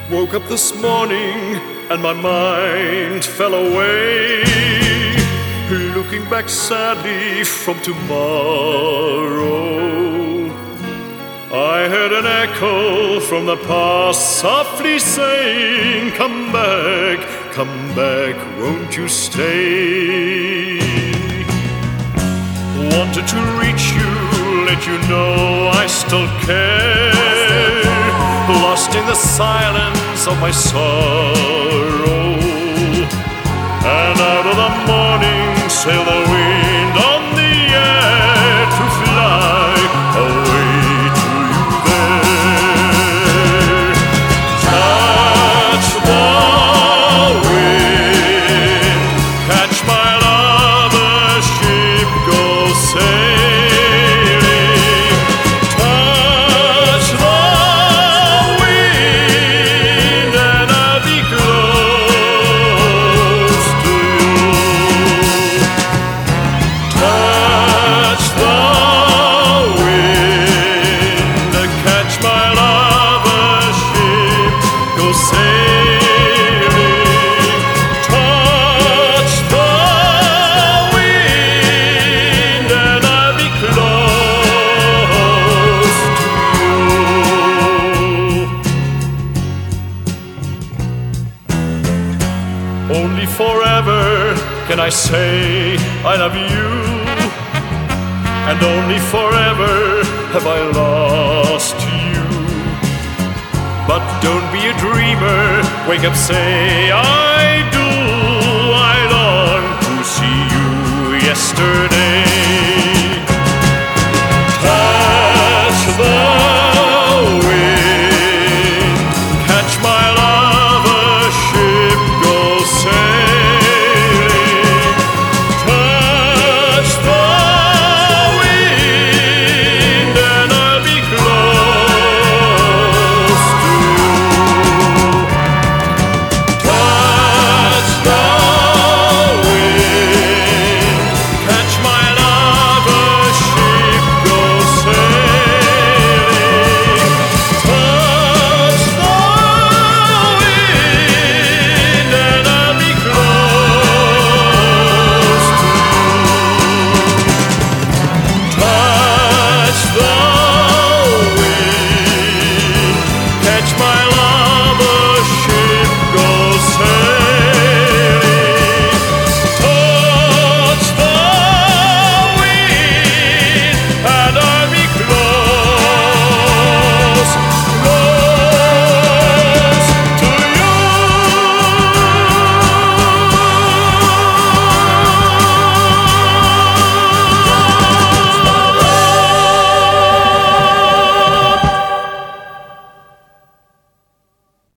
Woke up this morning and my mind fell away, looking back sadly from tomorrow. I heard an echo from the past softly saying, come back, won't you stay? Wanted to reach you, let you know I still care. Lost in the silence of my sorrow, and out of the morning sail the wind on the air to fly away to you there. Touch the wind, catch my lover's ship, go sailing. Touch the wind and I'll be close to you. Touch the wind, catch my lover's ship, go sailing. Touch the wind and I'll be close to you. Only forever can I say I love you, and only forever have I lost you. But don't be a dreamer, wake up, say I do. I long to see you yesterday.